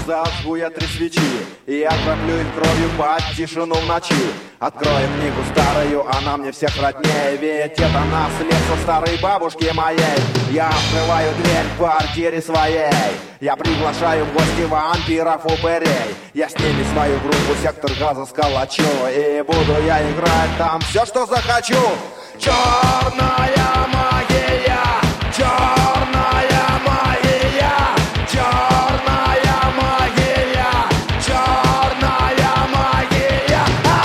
зажгу я 3 свечи и окроплю их кровью под тишину в ночи. Открою книгу старую, она мне всех роднее, ведь это наследство старой бабушки моей. Я открываю дверь в квартире своей, я приглашаю в гости вампиров-упырей. Я с ними свою группу «Сектор газа» сколочу, и буду я играть там все, что захочу. Черная магия, черная магия, черная магия, черная магия.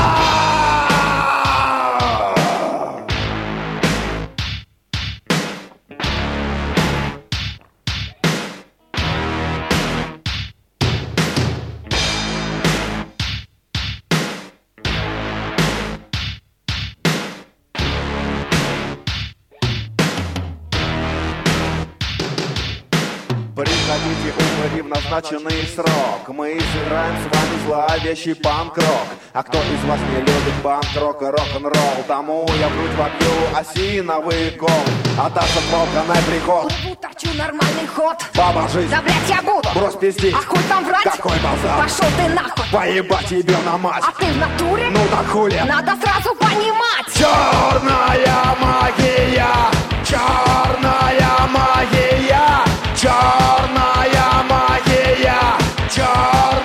Приходите, упыри, в назначенный срок. Мы сыграем с вами зловещий панк-рок. А кто из вас не любит панк-рок и рок-н-ролл, тому я в грудь вобью осиновый кол. А так как волканай приход, Плыву, торчу, нормальный ход. баба жизнь, Да, блядь, я буду. брось пиздить. А хуй там врать? Какой базар? Пошел ты нахуй. Поебать тебе на мать. А ты в натуре? Ну так хули. Надо сразу понимать. Черная магия, черная магия, черная магия, черная